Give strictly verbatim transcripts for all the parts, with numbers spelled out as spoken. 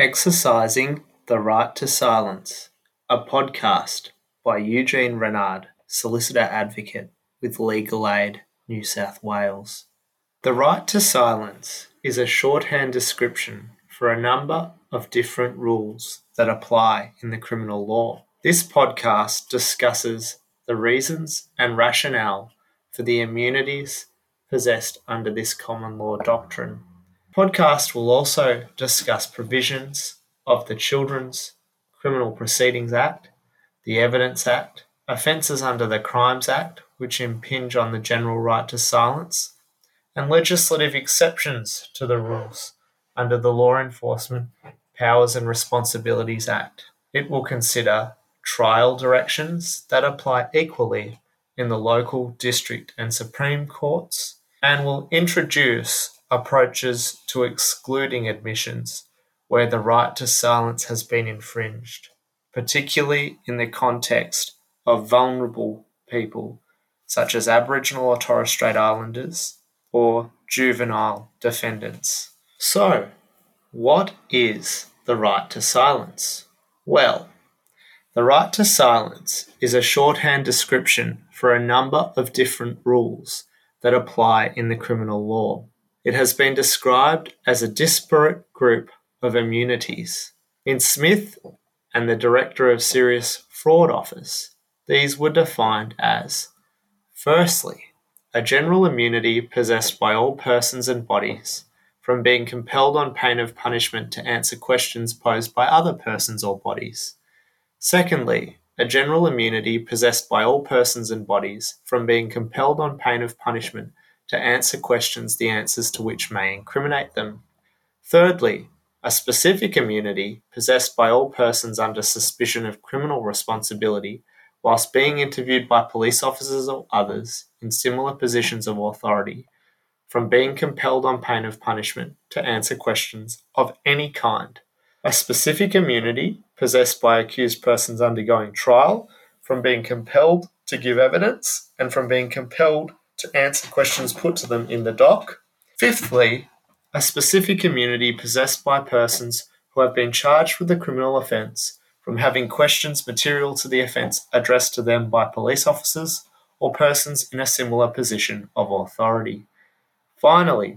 Exercising the Right to Silence, a podcast by Eugene Renard, Solicitor Advocate with Legal Aid, New South Wales. The right to silence is a shorthand description for a number of different rules that apply in the criminal law. This podcast discusses the reasons and rationale for the immunities possessed under this common law doctrine. The podcast will also discuss provisions of the Children's Criminal Proceedings Act, the Evidence Act, offences under the Crimes Act which impinge on the general right to silence, and legislative exceptions to the rules under the Law Enforcement Powers and Responsibilities Act. It will consider trial directions that apply equally in the local, district and Supreme Courts, and will introduce approaches to excluding admissions where the right to silence has been infringed, particularly in the context of vulnerable people such as Aboriginal or Torres Strait Islanders or juvenile defendants. So, what is the right to silence? Well, the right to silence is a shorthand description for a number of different rules that apply in the criminal law. It has been described as a disparate group of immunities. In Smith and the Director of Serious Fraud Office, these were defined as, firstly, a general immunity possessed by all persons and bodies from being compelled on pain of punishment to answer questions posed by other persons or bodies. Secondly, a general immunity possessed by all persons and bodies from being compelled on pain of punishment to answer questions the answers to which may incriminate them. Thirdly, a specific immunity possessed by all persons under suspicion of criminal responsibility whilst being interviewed by police officers or others in similar positions of authority from being compelled on pain of punishment to answer questions of any kind. A specific immunity possessed by accused persons undergoing trial from being compelled to give evidence and from being compelled to answer questions put to them in the dock. Fifthly, a specific immunity possessed by persons who have been charged with a criminal offence from having questions material to the offence addressed to them by police officers or persons in a similar position of authority. Finally,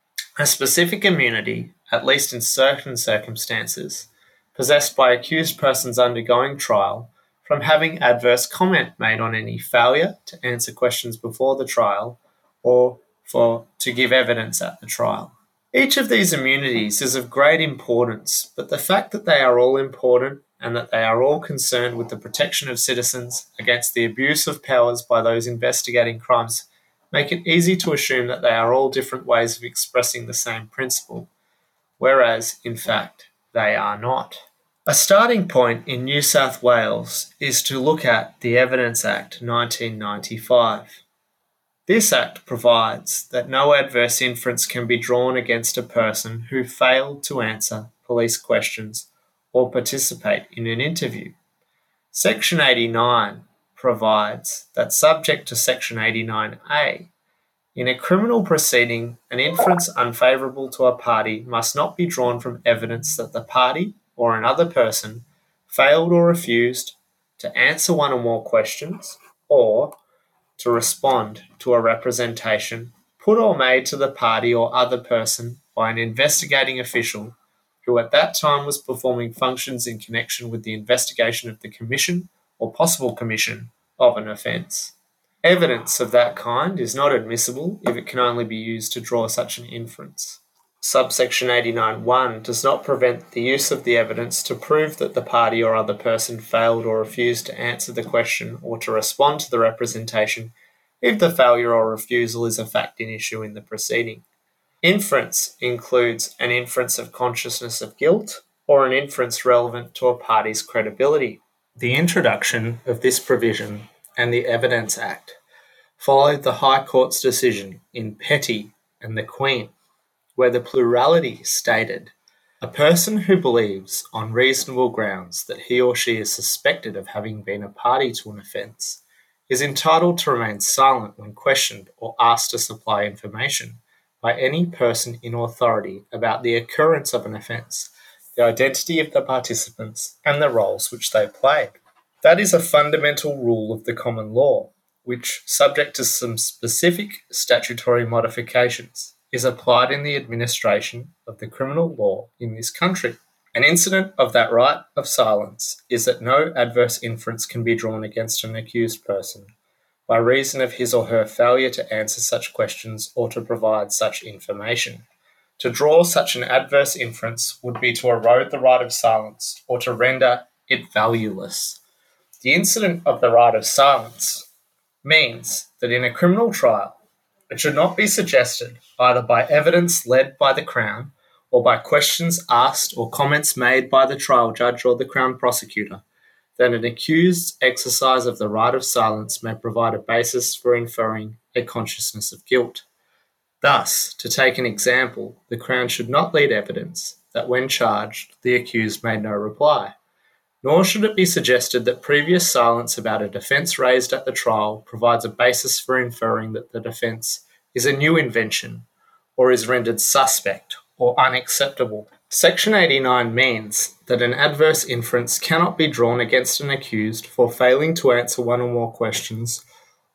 a specific immunity, at least in certain circumstances, possessed by accused persons undergoing trial from having adverse comment made on any failure to answer questions before the trial or for to give evidence at the trial. Each of these immunities is of great importance, but the fact that they are all important and that they are all concerned with the protection of citizens against the abuse of powers by those investigating crimes make it easy to assume that they are all different ways of expressing the same principle, whereas, in fact, they are not. A starting point in New South Wales is to look at the Evidence Act nineteen ninety-five. This Act provides that no adverse inference can be drawn against a person who failed to answer police questions or participate in an interview. Section eighty-nine provides that subject to Section eighty-nine A, in a criminal proceeding, an inference unfavourable to a party must not be drawn from evidence that the party or another person failed or refused to answer one or more questions or to respond to a representation put or made to the party or other person by an investigating official who at that time was performing functions in connection with the investigation of the commission or possible commission of an offence. Evidence of that kind is not admissible if it can only be used to draw such an inference. Subsection eighty-nine one does not prevent the use of the evidence to prove that the party or other person failed or refused to answer the question or to respond to the representation if the failure or refusal is a fact in issue in the proceeding. Inference includes an inference of consciousness of guilt or an inference relevant to a party's credibility. The introduction of this provision and the Evidence Act followed the High Court's decision in Petty and the Queen, where the plurality stated, "A person who believes on reasonable grounds that he or she is suspected of having been a party to an offence is entitled to remain silent when questioned or asked to supply information by any person in authority about the occurrence of an offence, the identity of the participants, and the roles which they played. That is a fundamental rule of the common law, which, subject to some specific statutory modifications, is applied in the administration of the criminal law in this country. An incident of that right of silence is that no adverse inference can be drawn against an accused person by reason of his or her failure to answer such questions or to provide such information. To draw such an adverse inference would be to erode the right of silence or to render it valueless. The incident of the right of silence means that in a criminal trial, it should not be suggested, either by evidence led by the Crown or by questions asked or comments made by the trial judge or the Crown prosecutor, that an accused's exercise of the right of silence may provide a basis for inferring a consciousness of guilt. Thus, to take an example, the Crown should not lead evidence that when charged, the accused made no reply, nor should it be suggested that previous silence about a defence raised at the trial provides a basis for inferring that the defence is a new invention or is rendered suspect or unacceptable. Section eighty-nine means that an adverse inference cannot be drawn against an accused for failing to answer one or more questions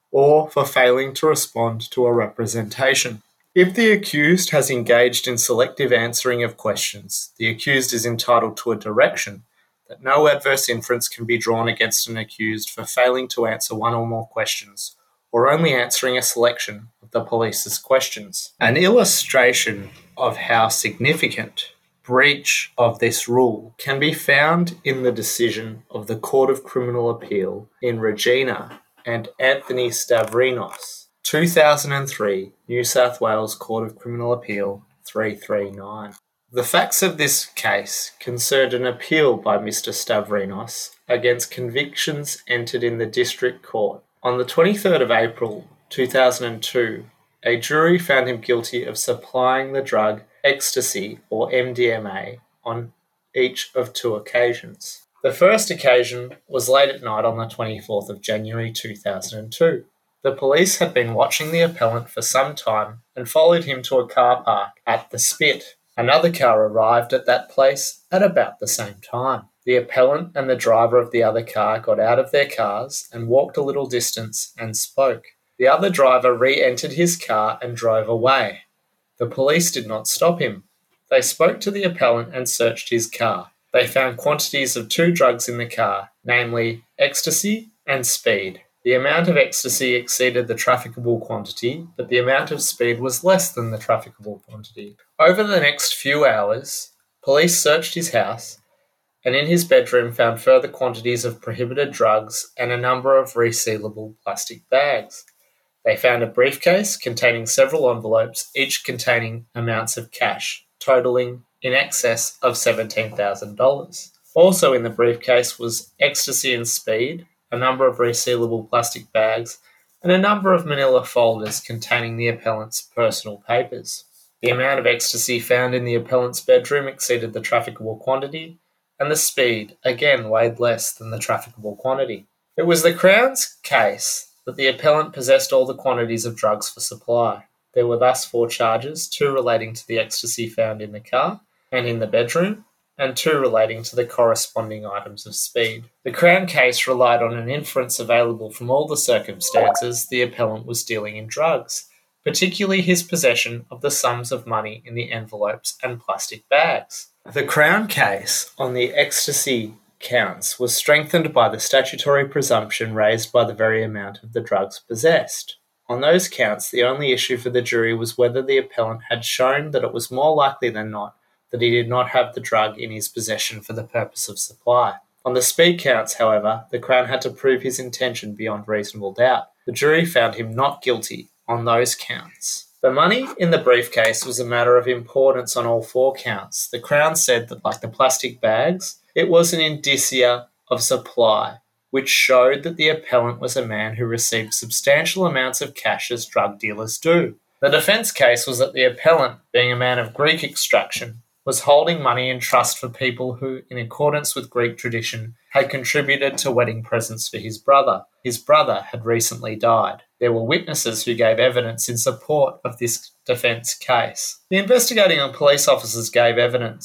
or for failing to respond to a representation. If the accused has engaged in selective answering of questions, the accused is entitled to a direction that no adverse inference can be drawn against an accused for failing to answer one or more questions, or only answering a selection of the police's questions. An illustration of how significant breach of this rule can be found in the decision of the Court of Criminal Appeal in Regina and Anthony Stavrinos, two thousand three, New South Wales Court of Criminal Appeal three three nine. The facts of this case concerned an appeal by Mister Stavrinos against convictions entered in the District Court. On the twenty-third of April two thousand two, a jury found him guilty of supplying the drug ecstasy or M D M A on each of two occasions. The first occasion was late at night on the twenty-fourth of January two thousand two. The police had been watching the appellant for some time and followed him to a car park at the Spit. Another car arrived at that place at about the same time. The appellant and the driver of the other car got out of their cars and walked a little distance and spoke. The other driver re-entered his car and drove away. The police did not stop him. They spoke to the appellant and searched his car. They found quantities of two drugs in the car, namely ecstasy and speed. The amount of ecstasy exceeded the trafficable quantity, but the amount of speed was less than the trafficable quantity. Over the next few hours, police searched his house and in his bedroom found further quantities of prohibited drugs and a number of resealable plastic bags. They found a briefcase containing several envelopes, each containing amounts of cash, totaling in excess of seventeen thousand dollars. Also in the briefcase was ecstasy and speed, a number of resealable plastic bags, and a number of manila folders containing the appellant's personal papers. The amount of ecstasy found in the appellant's bedroom exceeded the trafficable quantity, and the speed again weighed less than the trafficable quantity. It was the Crown's case that the appellant possessed all the quantities of drugs for supply. There were thus four charges, two relating to the ecstasy found in the car and in the bedroom, and two relating to the corresponding items of speed. The Crown case relied on an inference available from all the circumstances the appellant was dealing in drugs, particularly his possession of the sums of money in the envelopes and plastic bags. The Crown case on the ecstasy counts was strengthened by the statutory presumption raised by the very amount of the drugs possessed. On those counts, the only issue for the jury was whether the appellant had shown that it was more likely than not that he did not have the drug in his possession for the purpose of supply. On the speed counts, however, the Crown had to prove his intention beyond reasonable doubt. The jury found him not guilty on those counts. The money in the briefcase was a matter of importance on all four counts. The Crown said that, like the plastic bags, it was an indicia of supply, which showed that the appellant was a man who received substantial amounts of cash as drug dealers do. The defence case was that the appellant, being a man of Greek extraction, was holding money in trust for people who, in accordance with Greek tradition, had contributed to wedding presents for his brother. His brother had recently died. There were witnesses who gave evidence in support of this defence case. The investigating and police officers gave evidence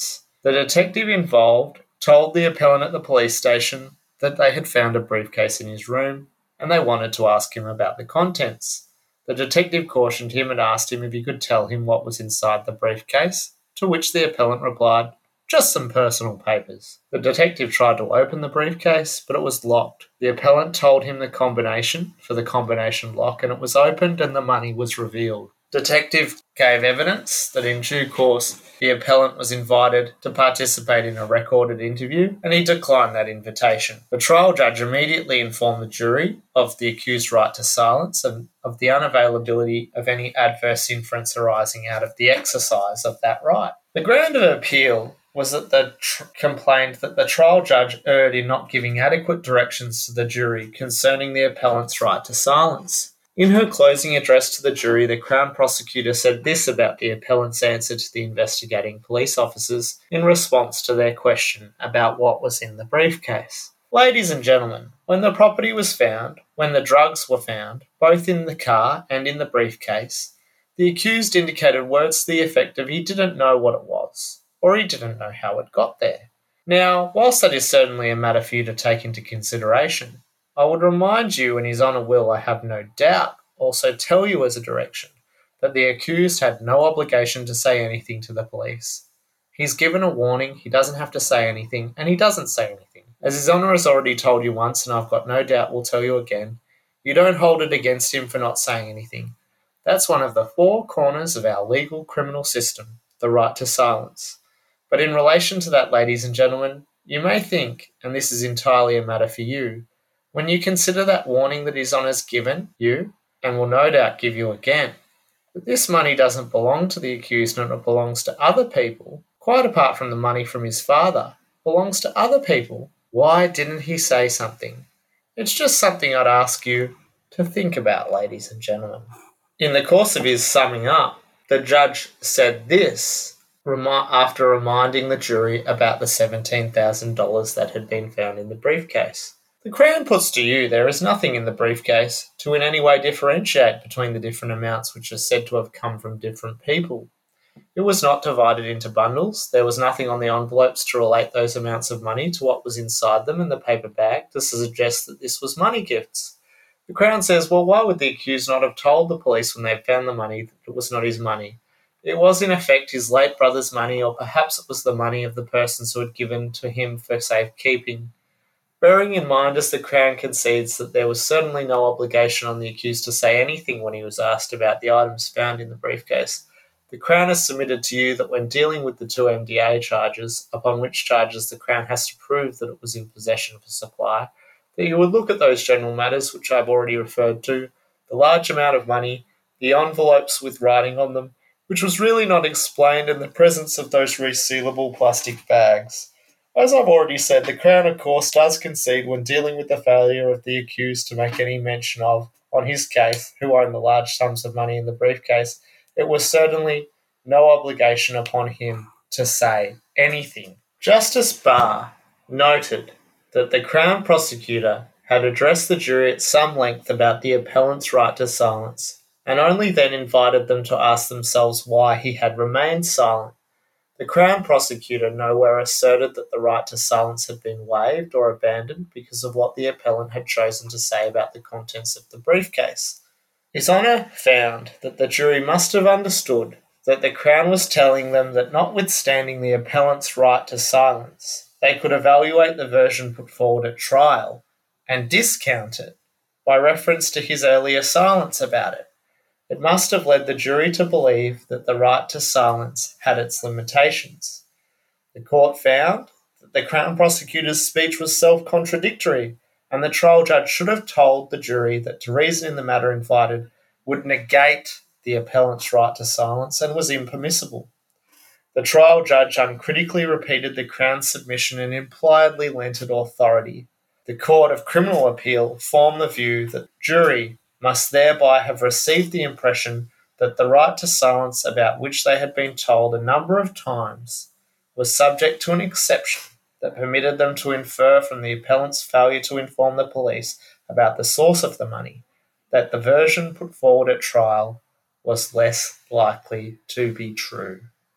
The detective involved told the appellant at the police station that they had found a briefcase in his room and they wanted to ask him about the contents. The detective cautioned him and asked him if he could tell him what was inside the briefcase, to which the appellant replied, "Just some personal papers." The detective tried to open the briefcase, but it was locked. The appellant told him the combination for the combination lock and it was opened and the money was revealed. Detective gave evidence that in due course the appellant was invited to participate in a recorded interview and he declined that invitation. The trial judge immediately informed the jury of the accused's right to silence and of the unavailability of any adverse inference arising out of the exercise of that right. The ground of appeal was that the tr- complained that the trial judge erred in not giving adequate directions to the jury concerning the appellant's right to silence. In her closing address to the jury, the Crown prosecutor said this about the appellant's answer to the investigating police officers in response to their question about what was in the briefcase. "Ladies and gentlemen, when the property was found, when the drugs were found, both in the car and in the briefcase, the accused indicated words to the effect of he didn't know what it was, or he didn't know how it got there. Now, whilst that is certainly a matter for you to take into consideration, I would remind you, and His Honour will, I have no doubt, also tell you as a direction, that the accused had no obligation to say anything to the police. He's given a warning, he doesn't have to say anything, and he doesn't say anything. As His Honour has already told you once, and I've got no doubt will tell you again, you don't hold it against him for not saying anything. That's one of the four corners of our legal criminal system, the right to silence. But in relation to that, ladies and gentlemen, you may think, and this is entirely a matter for you, when you consider that warning that His Honour's given you, and will no doubt give you again, that this money doesn't belong to the accused and it belongs to other people, quite apart from the money from his father, belongs to other people, why didn't he say something? It's just something I'd ask you to think about, ladies and gentlemen. In the course of his summing up, the judge said this after reminding the jury about the seventeen thousand dollars that had been found in the briefcase. The Crown puts to you there is nothing in the briefcase to in any way differentiate between the different amounts which are said to have come from different people. It was not divided into bundles. There was nothing on the envelopes to relate those amounts of money to what was inside them in the paper bag to suggest that this was money gifts. The Crown says, well, why would the accused not have told the police when they found the money that it was not his money? It was in effect his late brother's money, or perhaps it was the money of the persons who had given to him for safekeeping. Bearing in mind, as the Crown concedes, that there was certainly no obligation on the accused to say anything when he was asked about the items found in the briefcase, the Crown has submitted to you that when dealing with the two M D A charges, upon which charges the Crown has to prove that it was in possession for supply, that you would look at those general matters which I've already referred to, the large amount of money, the envelopes with writing on them, which was really not explained in the presence of those resealable plastic bags. As I've already said, the Crown, of course, does concede when dealing with the failure of the accused to make any mention of, on his case, who owned the large sums of money in the briefcase, it was certainly no obligation upon him to say anything. Justice Barr noted that the Crown prosecutor had addressed the jury at some length about the appellant's right to silence, and only then invited them to ask themselves why he had remained silent. The Crown prosecutor nowhere asserted that the right to silence had been waived or abandoned because of what the appellant had chosen to say about the contents of the briefcase. His Honour found that the jury must have understood that the Crown was telling them that notwithstanding the appellant's right to silence, they could evaluate the version put forward at trial and discount it by reference to his earlier silence about it. It must have led the jury to believe that the right to silence had its limitations. The court found that the Crown prosecutor's speech was self-contradictory, and the trial judge should have told the jury that to reason in the matter invited would negate the appellant's right to silence and was impermissible. The trial judge uncritically repeated the Crown's submission and impliedly lent it authority. The Court of Criminal Appeal formed the view that the jury must thereby have received the impression that the right to silence about which they had been told a number of times was subject to an exception that permitted them to infer from the appellant's failure to inform the police about the source of the money that the version put forward at trial was less likely to be true.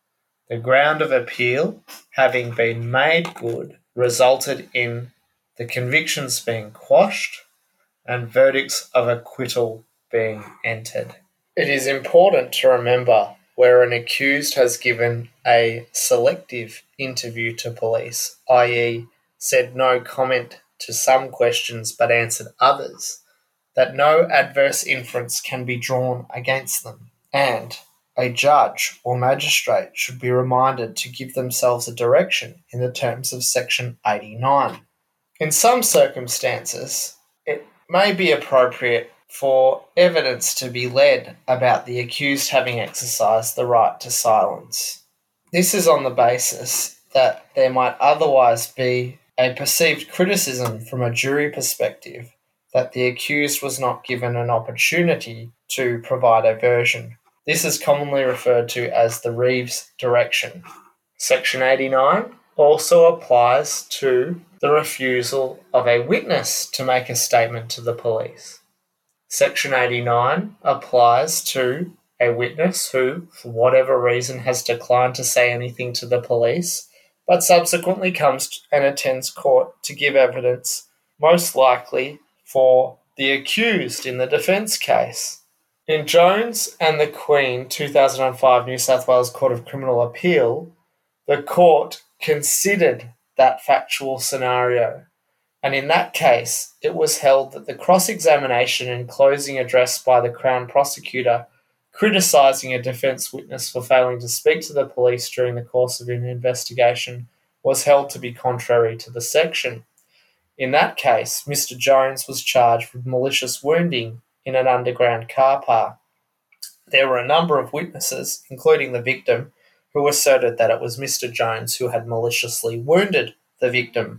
The ground of appeal, having been made good, resulted in the convictions being quashed and verdicts of acquittal being entered. It is important to remember where an accused has given a selective interview to police, that is said no comment to some questions but answered others, that no adverse inference can be drawn against them, and a judge or magistrate should be reminded to give themselves a direction in the terms of Section eighty-nine. In some circumstances, it may be appropriate for evidence to be led about the accused having exercised the right to silence. This is on the basis that there might otherwise be a perceived criticism from a jury perspective that the accused was not given an opportunity to provide a version. This is commonly referred to as the Reeves direction. Section eighty-nine also applies to the refusal of a witness to make a statement to the police. Section eighty-nine applies to a witness who, for whatever reason, has declined to say anything to the police, but subsequently comes and attends court to give evidence, most likely for the accused in the defence case. In Jones and the Queen two thousand five New South Wales Court of Criminal Appeal, the court considered that factual scenario, and in that case, it was held that the cross-examination and closing address by the Crown prosecutor criticising a defence witness for failing to speak to the police during the course of an investigation was held to be contrary to the section. In that case, Mister Jones was charged with malicious wounding in an underground car park. There were a number of witnesses, including the victim, who asserted that it was Mister Jones who had maliciously wounded the victim.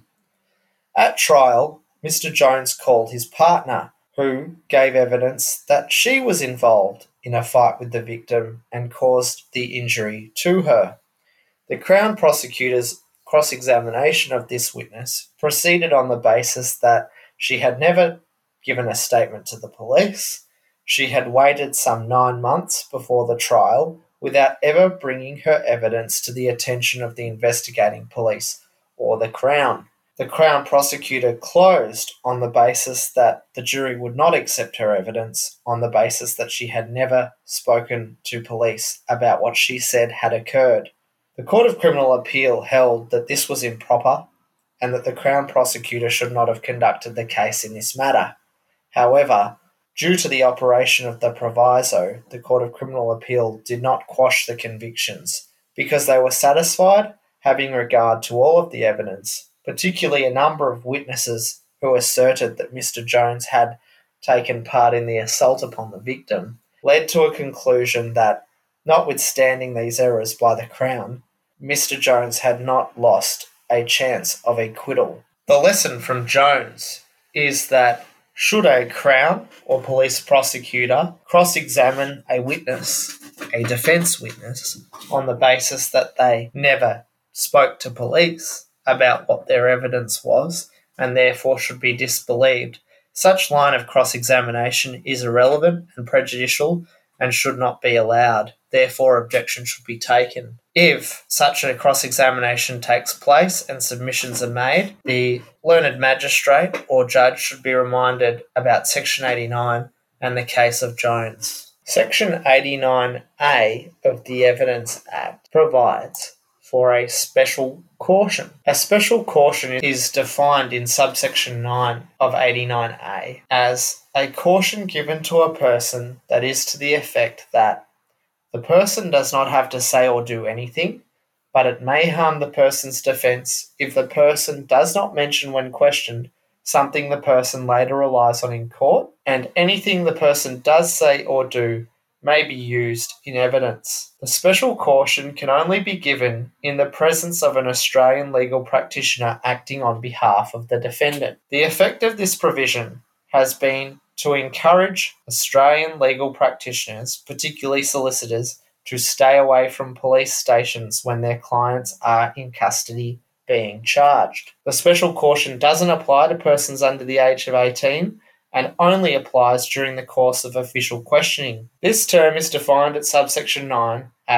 At trial, Mister Jones called his partner, who gave evidence that she was involved in a fight with the victim and caused the injury to her. The Crown prosecutor's cross-examination of this witness proceeded on the basis that she had never given a statement to the police, she had waited some nine months before the trial without ever bringing her evidence to the attention of the investigating police or the Crown. The Crown prosecutor closed on the basis that the jury would not accept her evidence on the basis that she had never spoken to police about what she said had occurred. The Court of Criminal Appeal held that this was improper and that the Crown prosecutor should not have conducted the case in this matter. However, due to the operation of the proviso, the Court of Criminal Appeal did not quash the convictions because they were satisfied, having regard to all of the evidence, particularly a number of witnesses who asserted that Mister Jones had taken part in the assault upon the victim, led to a conclusion that, notwithstanding these errors by the Crown, Mister Jones had not lost a chance of acquittal. The lesson from Jones is that should a Crown or police prosecutor cross-examine a witness, a defence witness, on the basis that they never spoke to police about what their evidence was and therefore should be disbelieved, such line of cross-examination is irrelevant and prejudicial and should not be allowed. Therefore, objection should be taken. If such a cross-examination takes place and submissions are made, the learned magistrate or judge should be reminded about Section eighty-nine and the case of Jones. Section eighty-nine A of the Evidence Act provides for a special caution. A special caution is defined in subsection nine of eighty-nine A as a caution given to a person that is to the effect that the person does not have to say or do anything, but it may harm the person's defence if the person does not mention when questioned something the person later relies on in court, and anything the person does say or do may be used in evidence. The special caution can only be given in the presence of an Australian legal practitioner acting on behalf of the defendant. The effect of this provision has been to encourage Australian legal practitioners, particularly solicitors, to stay away from police stations when their clients are in custody being charged. The special caution doesn't apply to persons under the age of eighteen and only applies during the course of official questioning. This term is defined at subsection nine as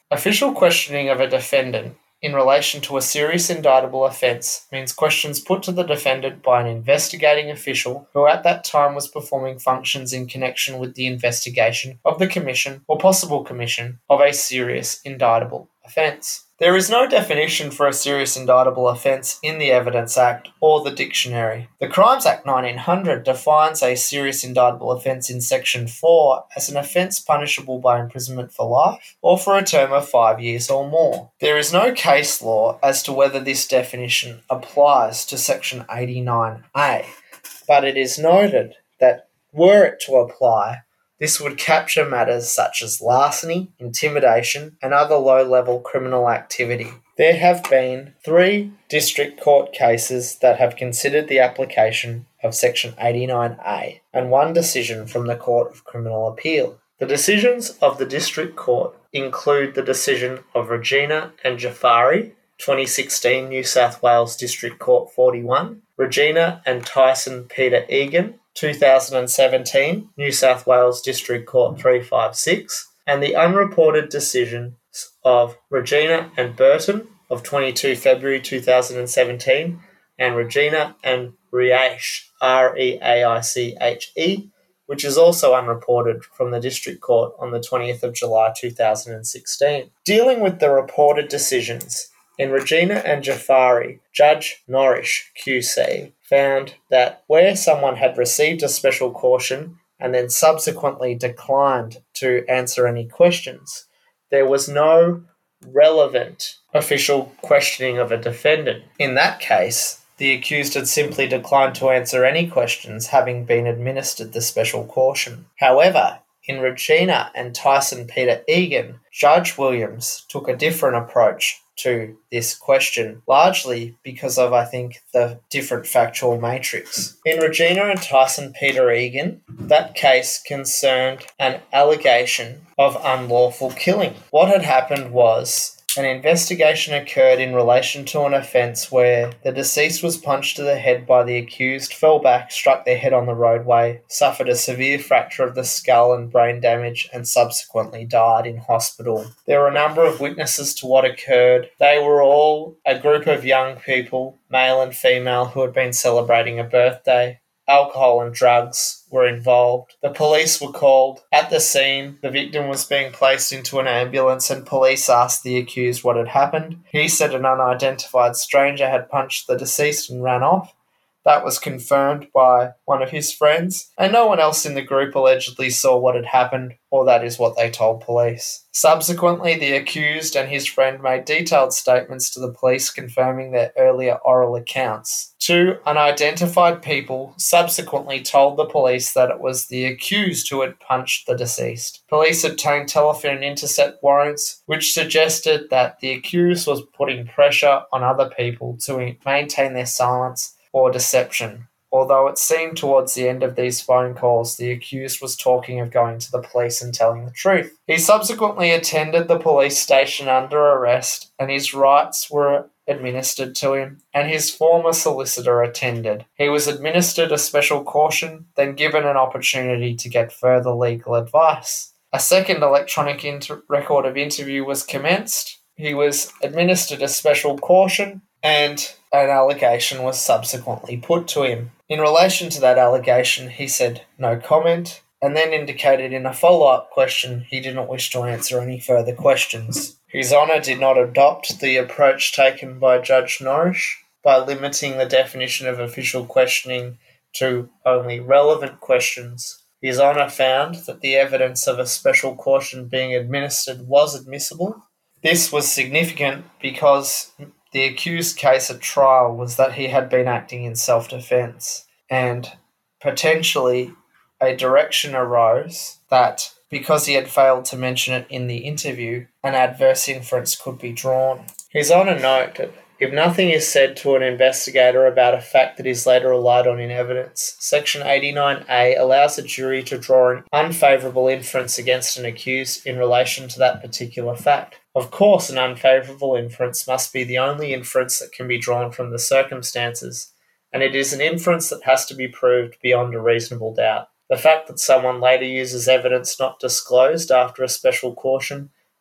Official questioning of a defendant in relation to a serious indictable offence means questions put to the defendant by an investigating official who at that time was performing functions in connection with the investigation of the commission or possible commission of a serious indictable offence. There is no definition for a serious indictable offence in the Evidence Act or the dictionary. The Crimes Act nineteen hundred defines a serious indictable offence in Section four as an offence punishable by imprisonment for life or for a term of five years or more. There is no case law as to whether this definition applies to Section eighty-nine A, but it is noted that were it to apply, this would capture matters such as larceny, intimidation, and other low-level criminal activity. There have been three district court cases that have considered the application of Section eighty-nine A and one decision from the Court of Criminal Appeal. The decisions of the district court include the decision of Regina and Jafari, twenty sixteen New South Wales District Court forty-one, Regina and Tyson Peter Egan, two thousand seventeen New South Wales District Court three fifty-six, and the unreported decisions of Regina and Burton of twenty-second February two thousand seventeen and Regina and Reaiche, R E A I C H E, which is also unreported from the District Court on the twentieth of July two thousand sixteen. Dealing with the reported decisions, in Regina and Jafari, Judge Norrish, Q C, found that where someone had received a special caution and then subsequently declined to answer any questions, there was no relevant official questioning of a defendant. In that case, the accused had simply declined to answer any questions, having been administered the special caution. However, in Regina and Tyson Peter Egan, Judge Williams took a different approach to this question, largely because of, I think, the different factual matrix. In Regina and Tyson Peter Egan, that case concerned an allegation of unlawful killing. What had happened was an investigation occurred in relation to an offence where the deceased was punched to the head by the accused, fell back, struck their head on the roadway, suffered a severe fracture of the skull and brain damage, and subsequently died in hospital. There were a number of witnesses to what occurred. They were all a group of young people, male and female, who had been celebrating a birthday. Alcohol and drugs were involved. The police were called. At the scene, the victim was being placed into an ambulance and police asked the accused what had happened. He said an unidentified stranger had punched the deceased and ran off. That was confirmed by one of his friends, and no one else in the group allegedly saw what had happened, or that is what they told police. Subsequently, the accused and his friend made detailed statements to the police confirming their earlier oral accounts. Two unidentified people subsequently told the police that it was the accused who had punched the deceased. Police obtained telephone intercept warrants, which suggested that the accused was putting pressure on other people to maintain their silence or deception, although it seemed towards the end of these phone calls the accused was talking of going to the police and telling the truth. He subsequently attended the police station under arrest and his rights were administered to him, and his former solicitor attended. He was administered a special caution, then given an opportunity to get further legal advice. A second electronic inter- record of interview was commenced. He was administered a special caution, and an allegation was subsequently put to him. In relation to that allegation, he said no comment, and then indicated in a follow-up question he didn't wish to answer any further questions. His Honour did not adopt the approach taken by Judge Norrish by limiting the definition of official questioning to only relevant questions. His Honour found that the evidence of a special caution being administered was admissible. This was significant because the accused case at trial was that he had been acting in self-defence, and potentially a direction arose that because he had failed to mention it in the interview, an adverse inference could be drawn. His Honour noted, if nothing is said to an investigator about a fact that is later relied on in evidence, Section eighty-nine A allows a jury to draw an unfavourable inference against an accused in relation to that particular fact. Of course, an unfavourable inference must be the only inference that can be drawn from the circumstances, and it is an inference that has to be proved beyond a reasonable doubt. The fact that someone later uses evidence not disclosed after a special caution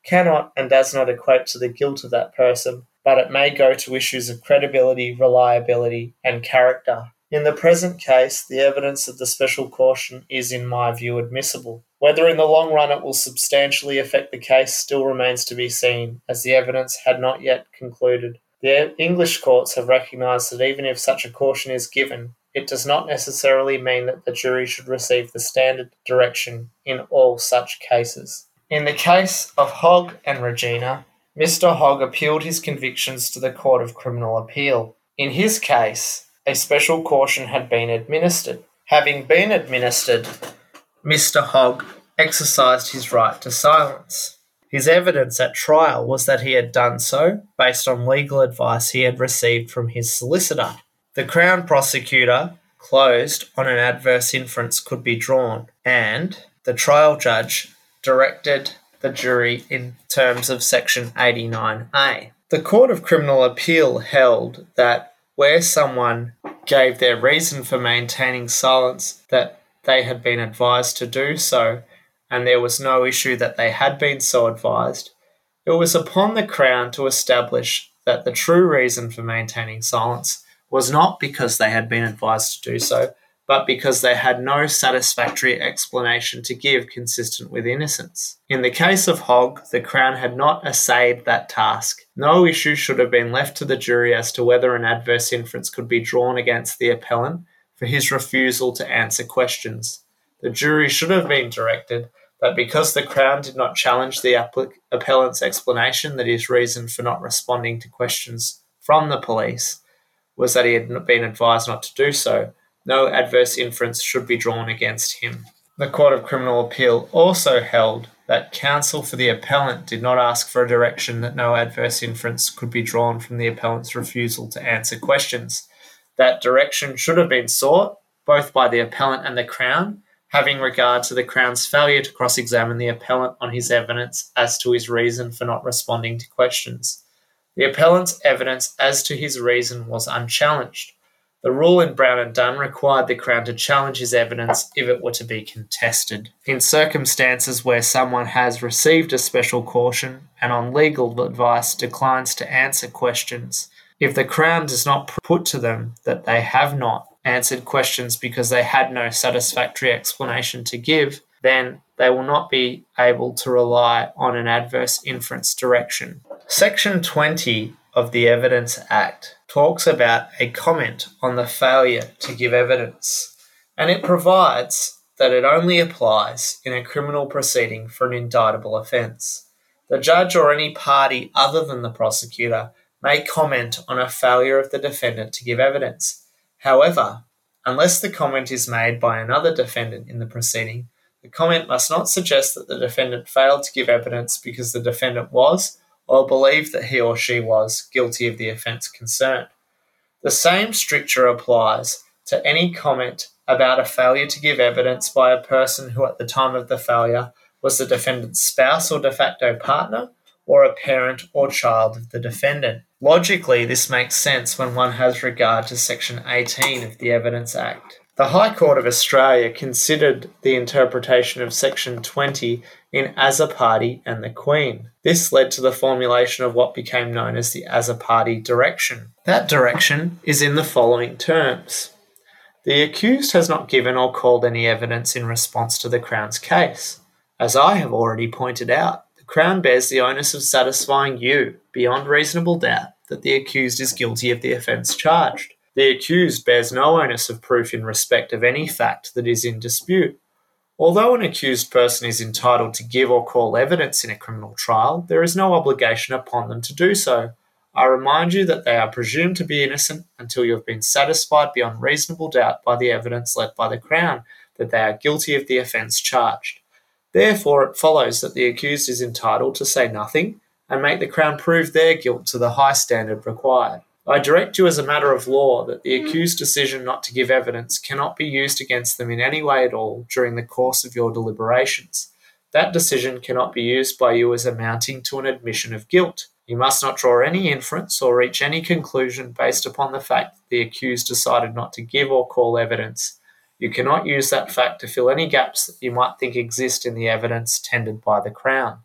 cannot and does not equate to the guilt of that person, but it may go to issues of credibility, reliability, and character. In the present case, the evidence of the special caution is, in my view, admissible. Whether in the long run it will substantially affect the case still remains to be seen, as the evidence had not yet concluded. The English courts have recognised that even if such a caution is given, it does not necessarily mean that the jury should receive the standard direction in all such cases. In the case of Hogg and Regina, Mister Hogg appealed his convictions to the Court of Criminal Appeal. In his case, a special caution had been administered. Having been administered, Mister Hogg exercised his right to silence. His evidence at trial was that he had done so based on legal advice he had received from his solicitor. The Crown prosecutor closed on an adverse inference could be drawn, and the trial judge directed the jury in terms of Section eighty-nine A. The Court of Criminal Appeal held that where someone gave their reason for maintaining silence that they had been advised to do so, and there was no issue that they had been so advised, it was upon the Crown to establish that the true reason for maintaining silence was not because they had been advised to do so, but because they had no satisfactory explanation to give consistent with innocence. In the case of Hogg, the Crown had not essayed that task. No issue should have been left to the jury as to whether an adverse inference could be drawn against the appellant for his refusal to answer questions. The jury should have been directed that because the Crown did not challenge the applic- appellant's explanation that his reason for not responding to questions from the police was that he had been advised not to do so, no adverse inference should be drawn against him. The Court of Criminal Appeal also held that counsel for the appellant did not ask for a direction that no adverse inference could be drawn from the appellant's refusal to answer questions. That direction should have been sought both by the appellant and the Crown, having regard to the Crown's failure to cross-examine the appellant on his evidence as to his reason for not responding to questions. The appellant's evidence as to his reason was unchallenged. The rule in Brown and Dunn required the Crown to challenge his evidence if it were to be contested. In circumstances where someone has received a special caution and on legal advice declines to answer questions, if the Crown does not put to them that they have not answered questions because they had no satisfactory explanation to give, then they will not be able to rely on an adverse inference direction. Section twenty of the Evidence Act talks about a comment on the failure to give evidence, and it provides that it only applies in a criminal proceeding for an indictable offence. The judge or any party other than the prosecutor may comment on a failure of the defendant to give evidence. However, unless the comment is made by another defendant in the proceeding, the comment must not suggest that the defendant failed to give evidence because the defendant was, or believed that he or she was, guilty of the offence concerned. The same stricture applies to any comment about a failure to give evidence by a person who at the time of the failure was the defendant's spouse or de facto partner, or a parent or child of the defendant. Logically, this makes sense when one has regard to Section eighteen of the Evidence Act. The High Court of Australia considered the interpretation of Section twenty in As a Party and the Queen. This led to the formulation of what became known as the As a Party direction. That direction is in the following terms. The accused has not given or called any evidence in response to the Crown's case. As I have already pointed out, the Crown bears the onus of satisfying you, beyond reasonable doubt, that the accused is guilty of the offence charged. The accused bears no onus of proof in respect of any fact that is in dispute. Although an accused person is entitled to give or call evidence in a criminal trial, there is no obligation upon them to do so. I remind you that they are presumed to be innocent until you have been satisfied beyond reasonable doubt by the evidence led by the Crown that they are guilty of the offence charged. Therefore, it follows that the accused is entitled to say nothing and make the Crown prove their guilt to the high standard required. I direct you as a matter of law that the accused's decision not to give evidence cannot be used against them in any way at all during the course of your deliberations. That decision cannot be used by you as amounting to an admission of guilt. You must not draw any inference or reach any conclusion based upon the fact that the accused decided not to give or call evidence. You cannot use that fact to fill any gaps that you might think exist in the evidence tendered by the Crown.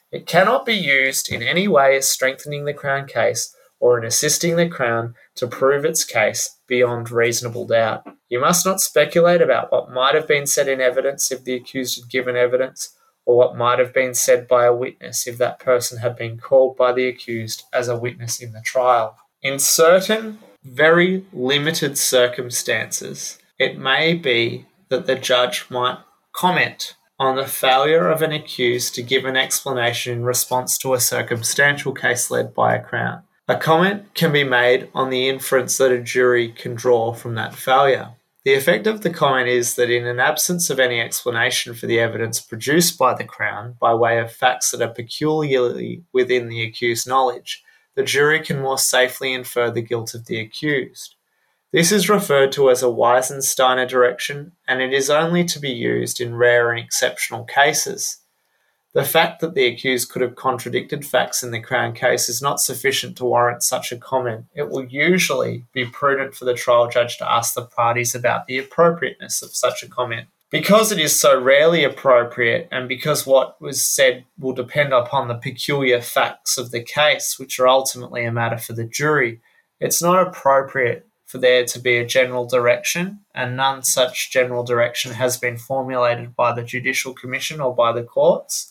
It cannot be used in any way as strengthening the Crown case or in assisting the Crown to prove its case beyond reasonable doubt. You must not speculate about what might have been said in evidence if the accused had given evidence, or what might have been said by a witness if that person had been called by the accused as a witness in the trial. In certain very limited circumstances, it may be that the judge might comment on the failure of an accused to give an explanation in response to a circumstantial case led by a Crown. A comment can be made on the inference that a jury can draw from that failure. The effect of the comment is that in an absence of any explanation for the evidence produced by the Crown by way of facts that are peculiarly within the accused's knowledge, the jury can more safely infer the guilt of the accused. This is referred to as a Weisensteiner direction, and it is only to be used in rare and exceptional cases. The fact that the accused could have contradicted facts in the Crown case is not sufficient to warrant such a comment. It will usually be prudent for the trial judge to ask the parties about the appropriateness of such a comment. Because it is so rarely appropriate, and because what was said will depend upon the peculiar facts of the case, which are ultimately a matter for the jury, it's not appropriate for there to be a general direction, and none such general direction has been formulated by the Judicial Commission or by the courts.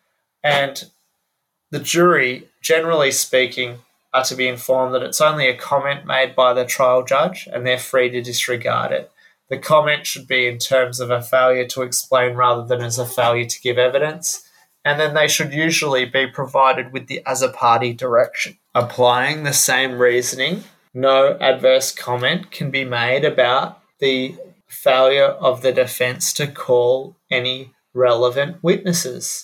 And the jury, generally speaking, are to be informed that it's only a comment made by the trial judge and they're free to disregard it. The comment should be in terms of a failure to explain rather than as a failure to give evidence, and then they should usually be provided with the as a party direction. Applying the same reasoning, no adverse comment can be made about the failure of the defence to call any relevant witnesses.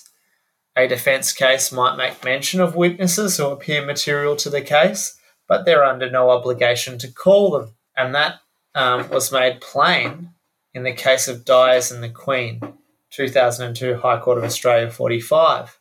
A defence case might make mention of witnesses who appear material to the case, but they're under no obligation to call them. And that um, was made plain in the case of Dyers and the Queen, two thousand two High Court of Australia forty-five.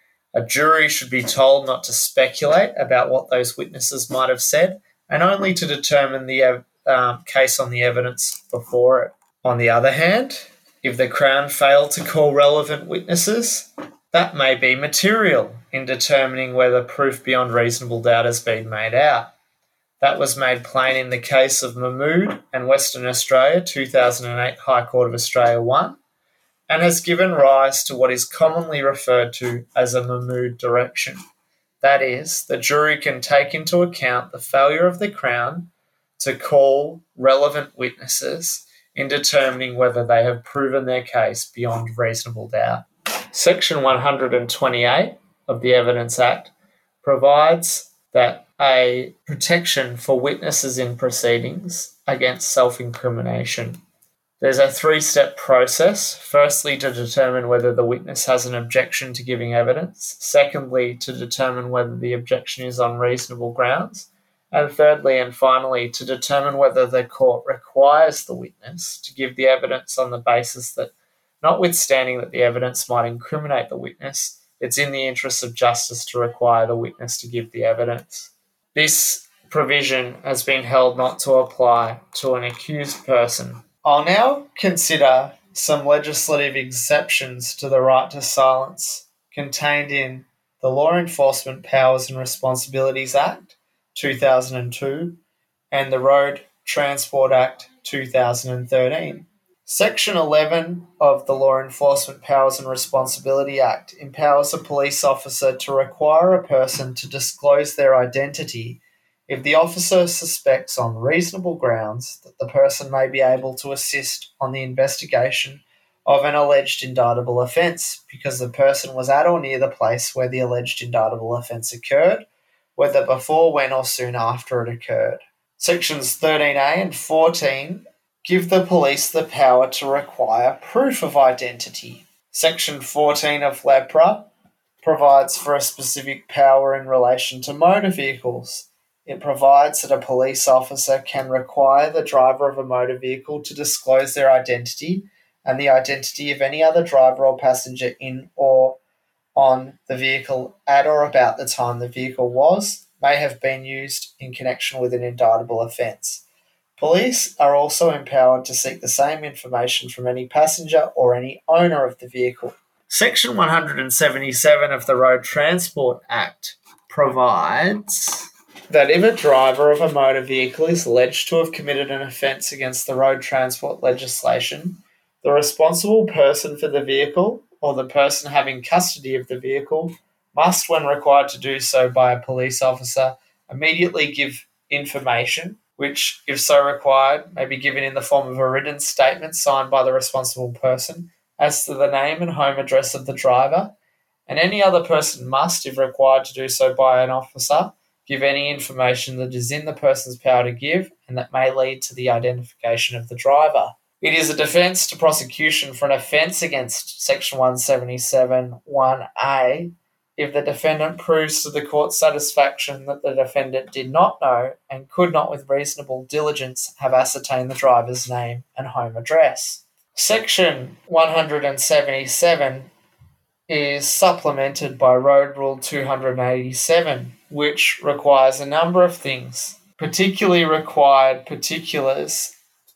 A jury should be told not to speculate about what those witnesses might have said, and only to determine the um, case on the evidence before it. On the other hand, if the Crown failed to call relevant witnesses, that may be material in determining whether proof beyond reasonable doubt has been made out. That was made plain in the case of Mahmood and Western Australia, two thousand eight High Court of Australia one, and has given rise to what is commonly referred to as a Mahmood direction. That is, the jury can take into account the failure of the Crown to call relevant witnesses in determining whether they have proven their case beyond reasonable doubt. Section one hundred twenty-eight of the Evidence Act provides that a protection for witnesses in proceedings against self-incrimination. There's a three-step process. Firstly, to determine whether the witness has an objection to giving evidence. Secondly, to determine whether the objection is on reasonable grounds. And thirdly and finally, to determine whether the court requires the witness to give the evidence on the basis that, notwithstanding that the evidence might incriminate the witness, it's in the interests of justice to require the witness to give the evidence. This provision has been held not to apply to an accused person. I'll now consider some legislative exceptions to the right to silence contained in the Law Enforcement Powers and Responsibilities Act two thousand two and the Road Transport Act two thousand thirteen. Section eleven of the Law Enforcement Powers and Responsibility Act empowers a police officer to require a person to disclose their identity if the officer suspects on reasonable grounds that the person may be able to assist on the investigation of an alleged indictable offence because the person was at or near the place where the alleged indictable offence occurred, whether before, when, or soon after it occurred. Sections thirteen A and fourteen give the police the power to require proof of identity. Section fourteen of LEPRA provides for a specific power in relation to motor vehicles. It provides that a police officer can require the driver of a motor vehicle to disclose their identity and the identity of any other driver or passenger in or on the vehicle at or about the time the vehicle was, may have been used in connection with an indictable offence. Police are also empowered to seek the same information from any passenger or any owner of the vehicle. Section one hundred seventy-seven of the Road Transport Act provides that if a driver of a motor vehicle is alleged to have committed an offence against the road transport legislation, the responsible person for the vehicle or the person having custody of the vehicle must, when required to do so by a police officer, immediately give information, which, if so required, may be given in the form of a written statement signed by the responsible person as to the name and home address of the driver, and any other person must, if required to do so by an officer, give any information that is in the person's power to give and that may lead to the identification of the driver. It is a defence to prosecution for an offence against Section one seventy-seven one A if the defendant proves to the court's satisfaction that the defendant did not know and could not with reasonable diligence have ascertained the driver's name and home address. Section one hundred seventy-seven is supplemented by Road Rule two hundred eighty-seven, which requires a number of things, particularly required particulars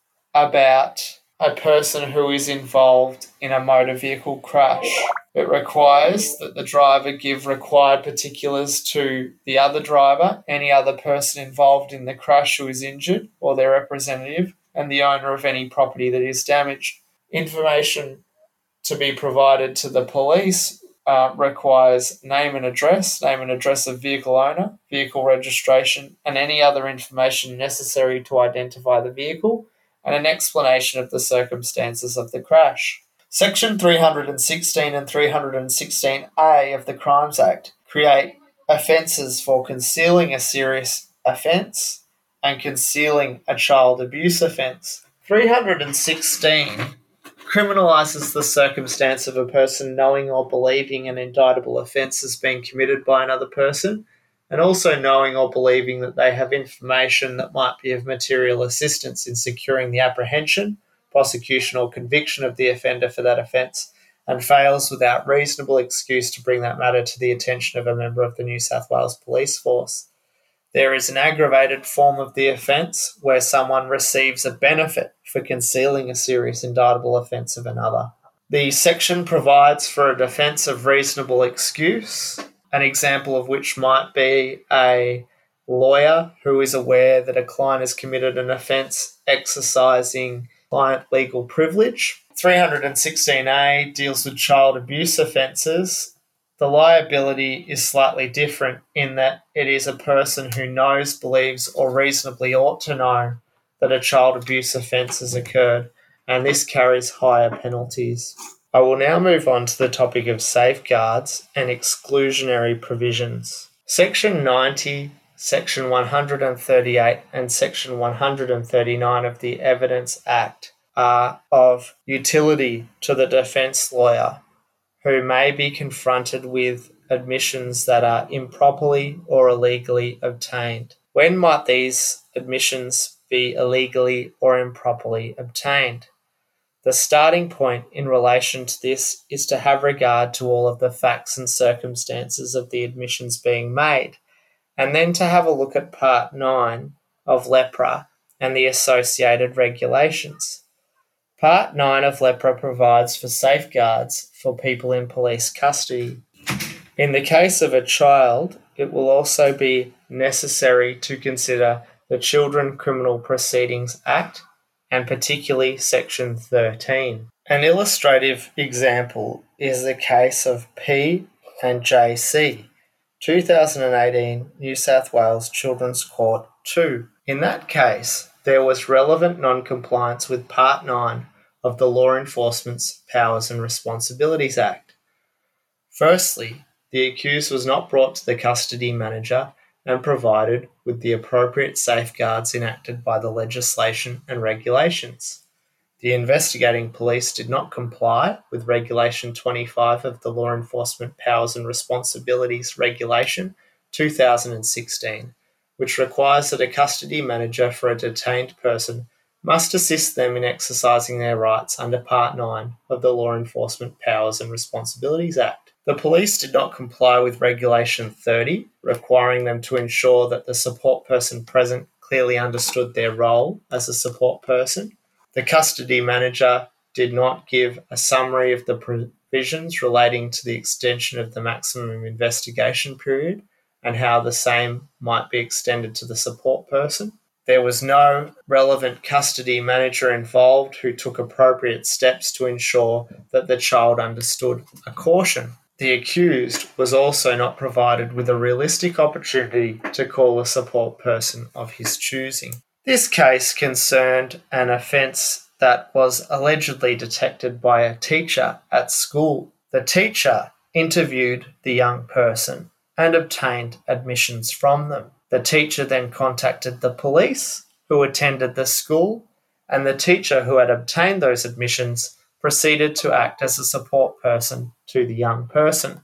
about a person who is involved in a motor vehicle crash. It requires that the driver give required particulars to the other driver, any other person involved in the crash who is injured, or their representative, and the owner of any property that is damaged. Information to be provided to the police uh, requires name and address, name and address of vehicle owner, vehicle registration, and any other information necessary to identify the vehicle, and an explanation of the circumstances of the crash. Section three hundred sixteen and three hundred sixteen A of the Crimes Act create offences for concealing a serious offence and concealing a child abuse offence. three hundred sixteen criminalises the circumstance of a person knowing or believing an indictable offence has been committed by another person, and also knowing or believing that they have information that might be of material assistance in securing the apprehension, prosecution or conviction of the offender for that offence, and fails without reasonable excuse to bring that matter to the attention of a member of the New South Wales Police Force. There is an aggravated form of the offence where someone receives a benefit for concealing a serious indictable offence of another. The section provides for a defence of reasonable excuse, an example of which might be a lawyer who is aware that a client has committed an offence exercising client legal privilege. three hundred sixteen A deals with child abuse offences. The liability is slightly different in that it is a person who knows, believes, or reasonably ought to know that a child abuse offence has occurred, and this carries higher penalties. I will now move on to the topic of safeguards and exclusionary provisions. Section ninety, Section one hundred thirty-eight, and Section one hundred thirty-nine of the Evidence Act are of utility to the defence lawyer who may be confronted with admissions that are improperly or illegally obtained. When might these admissions be illegally or improperly obtained? The starting point in relation to this is to have regard to all of the facts and circumstances of the admissions being made, and then to have a look at Part nine of LEPRA and the associated regulations. Part nine of LEPRA provides for safeguards for people in police custody. In the case of a child, it will also be necessary to consider the Children Criminal Proceedings Act and particularly Section thirteen. An illustrative example is the case of P and J C, two thousand eighteen New South Wales Children's Court two. In that case, there was relevant non-compliance with Part nine of the Law Enforcement's Powers and Responsibilities Act. Firstly, the accused was not brought to the custody manager and provided with the appropriate safeguards enacted by the legislation and regulations. The investigating police did not comply with Regulation twenty-five of the Law Enforcement Powers and Responsibilities Regulation two thousand sixteen, which requires that a custody manager for a detained person must assist them in exercising their rights under Part nine of the Law Enforcement Powers and Responsibilities Act. The police did not comply with Regulation thirty, requiring them to ensure that the support person present clearly understood their role as a support person. The custody manager did not give a summary of the provisions relating to the extension of the maximum investigation period and how the same might be extended to the support person. There was no relevant custody manager involved who took appropriate steps to ensure that the child understood a caution. The accused was also not provided with a realistic opportunity to call a support person of his choosing. This case concerned an offence that was allegedly detected by a teacher at school. The teacher interviewed the young person and obtained admissions from them. The teacher then contacted the police who attended the school, and the teacher who had obtained those admissions proceeded to act as a support person to the young person.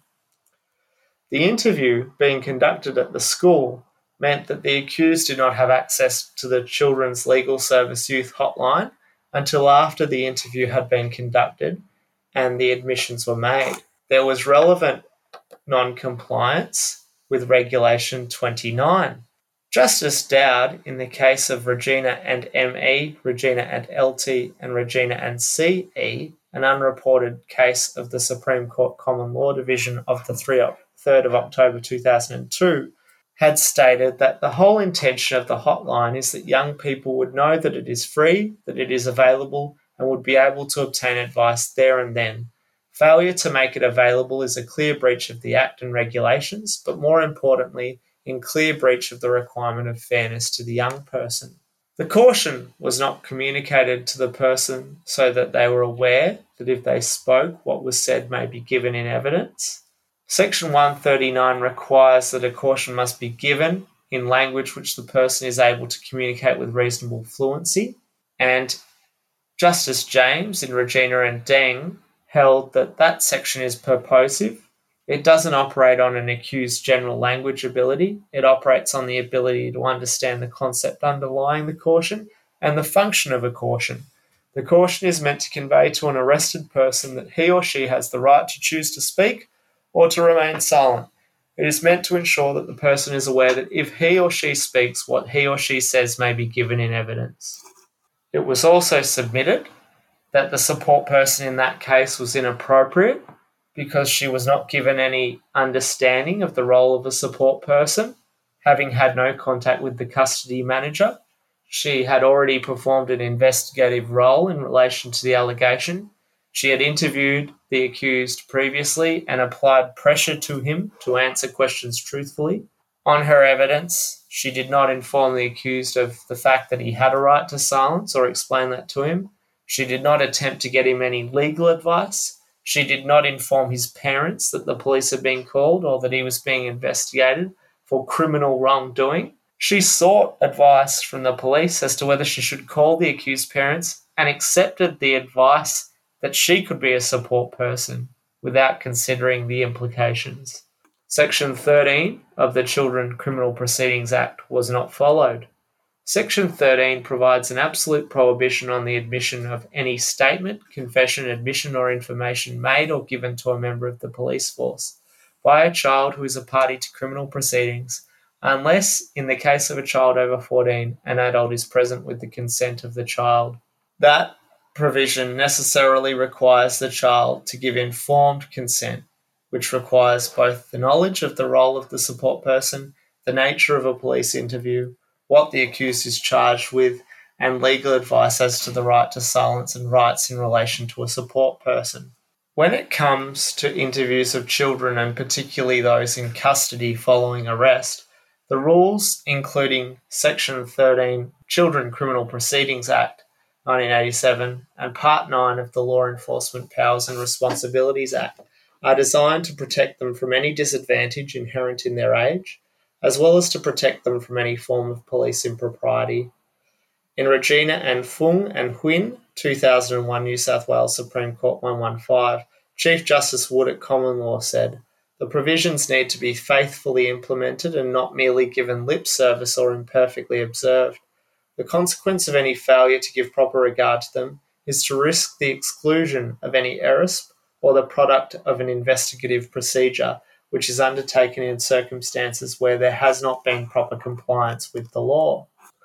The interview being conducted at the school meant that the accused did not have access to the Children's Legal Service Youth Hotline until after the interview had been conducted and the admissions were made. There was relevant non-compliance with Regulation twenty-nine. Justice Dowd, in the case of Regina and M E, Regina and L T, and Regina and C E, an unreported case of the Supreme Court Common Law Division of the third of October two thousand two, had stated that the whole intention of the hotline is that young people would know that it is free, that it is available, and would be able to obtain advice there and then. Failure to make it available is a clear breach of the Act and regulations, but more importantly, in clear breach of the requirement of fairness to the young person. The caution was not communicated to the person so that they were aware that if they spoke, what was said may be given in evidence. Section one thirty-nine requires that a caution must be given in language which the person is able to communicate with reasonable fluency, and Justice James in Regina and Deng held that that section is purposive. It doesn't operate on an accused's general language ability. It operates on the ability to understand the concept underlying the caution and the function of a caution. The caution is meant to convey to an arrested person that he or she has the right to choose to speak or to remain silent. It is meant to ensure that the person is aware that if he or she speaks, what he or she says may be given in evidence. It was also submitted that the support person in that case was inappropriate because she was not given any understanding of the role of a support person, having had no contact with the custody manager. She had already performed an investigative role in relation to the allegation. She had interviewed the accused previously and applied pressure to him to answer questions truthfully. On her evidence, she did not inform the accused of the fact that he had a right to silence or explain that to him. She did not attempt to get him any legal advice. She did not inform his parents that the police had been called or that he was being investigated for criminal wrongdoing. She sought advice from the police as to whether she should call the accused parents and accepted the advice that she could be a support person without considering the implications. Section thirteen of the Children Criminal Proceedings Act was not followed. Section thirteen provides an absolute prohibition on the admission of any statement, confession, admission, or information made or given to a member of the police force by a child who is a party to criminal proceedings, unless, in the case of a child over fourteen, an adult is present with the consent of the child. That provision necessarily requires the child to give informed consent, which requires both the knowledge of the role of the support person, the nature of a police interview, what the accused is charged with, and legal advice as to the right to silence and rights in relation to a support person. When it comes to interviews of children, and particularly those in custody following arrest, the rules, including Section thirteen Children Criminal Proceedings Act nineteen eighty-seven and Part nine of the Law Enforcement Powers and Responsibilities Act, are designed to protect them from any disadvantage inherent in their age, as well as to protect them from any form of police impropriety. In Regina and Fung and Huynh, two thousand one New South Wales Supreme Court one fifteen, Chief Justice Wood at Common Law said, "The provisions need to be faithfully implemented and not merely given lip service or imperfectly observed. The consequence of any failure to give proper regard to them is to risk the exclusion of any E R I S P or the product of an investigative procedure which is undertaken in circumstances where there has not been proper compliance with the law."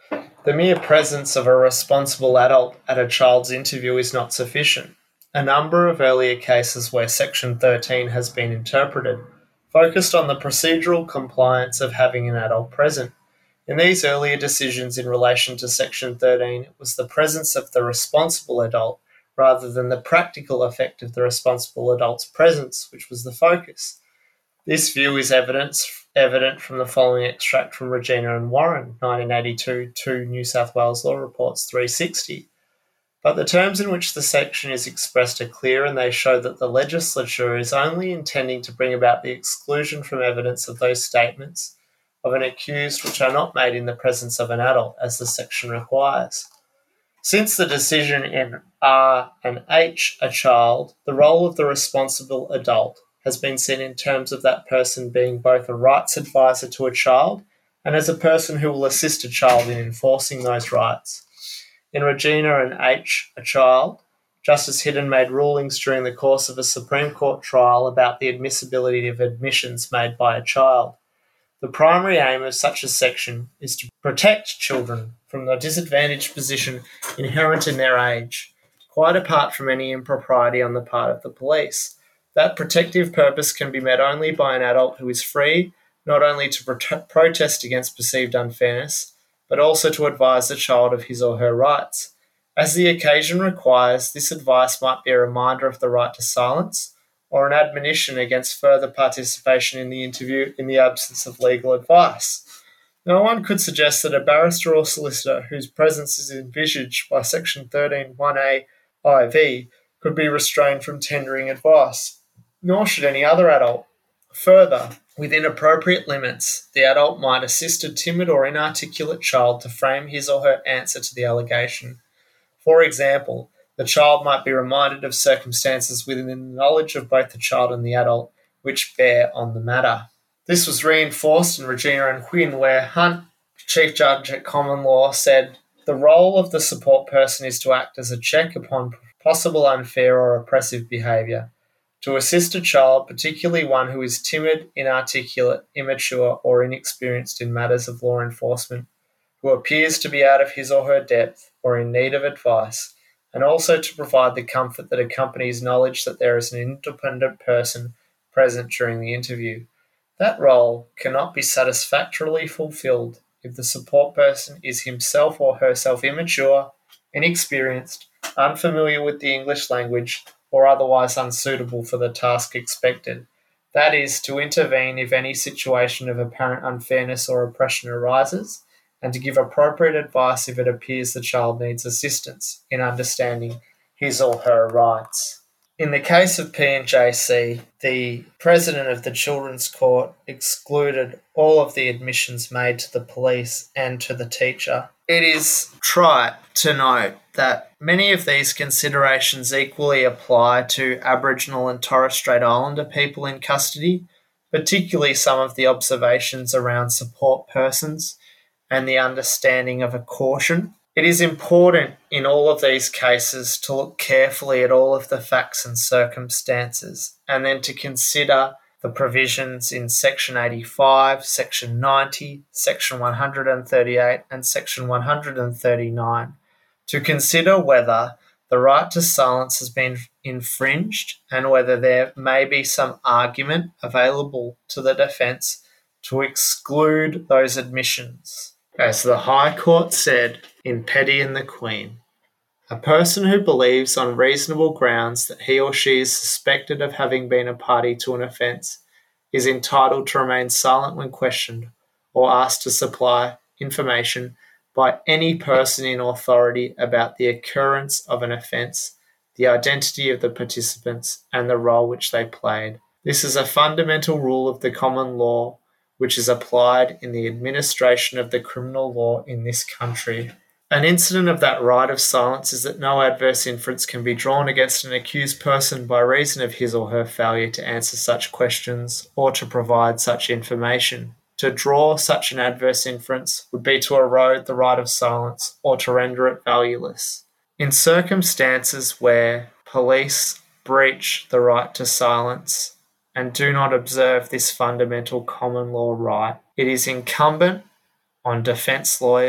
The mere presence of a responsible adult at a child's interview is not sufficient. A number of earlier cases where Section thirteen has been interpreted focused on the procedural compliance of having an adult present. In these earlier decisions in relation to Section thirteen, it was the presence of the responsible adult rather than the practical effect of the responsible adult's presence, which was the focus. This view is evidence, evident from the following extract from Regina and Warren, nineteen eighty-two, two New South Wales Law Reports three sixty. But the terms in which the section is expressed are clear, and they show that the legislature is only intending to bring about the exclusion from evidence of those statements of an accused which are not made in the presence of an adult, as the section requires. Since the decision in R and H, a child, the role of the responsible adult has been seen in terms of that person being both a rights advisor to a child and as a person who will assist a child in enforcing those rights. In Regina and H, a child, Justice Hidden made rulings during the course of a Supreme Court trial about the admissibility of admissions made by a child. The primary aim of such a section is to protect children from the disadvantaged position inherent in their age, quite apart from any impropriety on the part of the police. That protective purpose can be met only by an adult who is free not only to pro- protest against perceived unfairness, but also to advise the child of his or her rights. As the occasion requires, this advice might be a reminder of the right to silence or an admonition against further participation in the interview in the absence of legal advice. No one could suggest that a barrister or solicitor whose presence is envisaged by Section thirteen one A I V could be restrained from tendering advice, nor should any other adult. Further, within appropriate limits, the adult might assist a timid or inarticulate child to frame his or her answer to the allegation. For example, the child might be reminded of circumstances within the knowledge of both the child and the adult which bear on the matter. This was reinforced in Regina and Quinn, where Hunt, Chief Judge at Common Law, said, "The role of the support person is to act as a check upon possible unfair or oppressive behaviour, to assist a child, particularly one who is timid, inarticulate, immature, or inexperienced in matters of law enforcement, who appears to be out of his or her depth or in need of advice, and also to provide the comfort that accompanies knowledge that there is an independent person present during the interview. That role cannot be satisfactorily fulfilled if the support person is himself or herself immature, inexperienced, unfamiliar with the English language, or otherwise unsuitable for the task expected. That is, to intervene if any situation of apparent unfairness or oppression arises, and to give appropriate advice if it appears the child needs assistance in understanding his or her rights." In the case of P and J C, the President of the Children's Court excluded all of the admissions made to the police and to the teacher. It is trite to note that many of these considerations equally apply to Aboriginal and Torres Strait Islander people in custody, particularly some of the observations around support persons and the understanding of a caution. It is important in all of these cases to look carefully at all of the facts and circumstances, and then to consider the provisions in Section eighty-five, Section ninety, Section one hundred thirty-eight, and Section one hundred thirty-nine, to consider whether the right to silence has been infringed and whether there may be some argument available to the defence to exclude those admissions. As the High Court said in Petty and the Queen, "A person who believes on reasonable grounds that he or she is suspected of having been a party to an offence is entitled to remain silent when questioned or asked to supply information by any person in authority about the occurrence of an offence, the identity of the participants, and the role which they played. This is a fundamental rule of the common law which is applied in the administration of the criminal law in this country. An incident of that right of silence is that no adverse inference can be drawn against an accused person by reason of his or her failure to answer such questions or to provide such information. To draw such an adverse inference would be to erode the right of silence or to render it valueless. In circumstances where police breach the right to silence and do not observe this fundamental common law right, it is incumbent on defence lawyers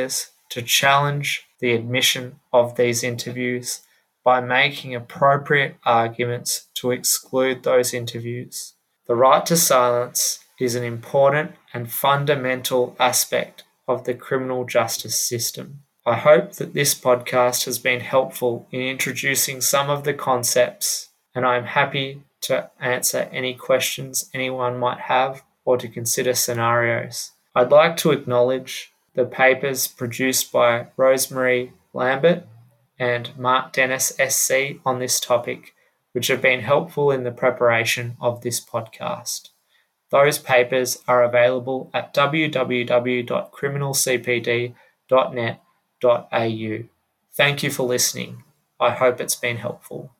to challenge the admission of these interviews by making appropriate arguments to exclude those interviews. The right to silence is an important and fundamental aspect of the criminal justice system. I hope that this podcast has been helpful in introducing some of the concepts, and I am happy to answer any questions anyone might have or to consider scenarios. I'd like to acknowledge the papers produced by Rosemary Lambert and Mark Dennis S C on this topic, which have been helpful in the preparation of this podcast. Those papers are available at w w w dot criminal c p d dot net dot a u. Thank you for listening. I hope it's been helpful.